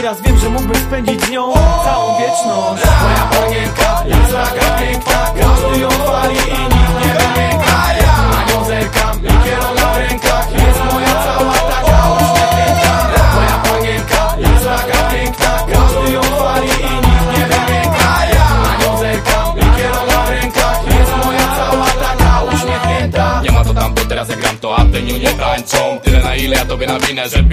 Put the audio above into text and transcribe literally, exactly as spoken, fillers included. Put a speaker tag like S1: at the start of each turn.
S1: Teraz wiem, że mógłbym spędzić z nią całą wieczność. Moja panienka jest taka piękna, każdy ją chwali i nikt nie wymięka. Na nią zerkam i kierowna w rękach, jest moja cała taka uśmiechnięta. Moja panienka jest taka piękna, każdy ją chwali i nikt nie wymięka. Na nią zerkam i kierowna w rękach, jest moja cała taka uśmiechnięta.
S2: Nie ma to tam, bo teraz jak gram to Avenue nie tańczą. Tyle na ile ja tobie nawinę, że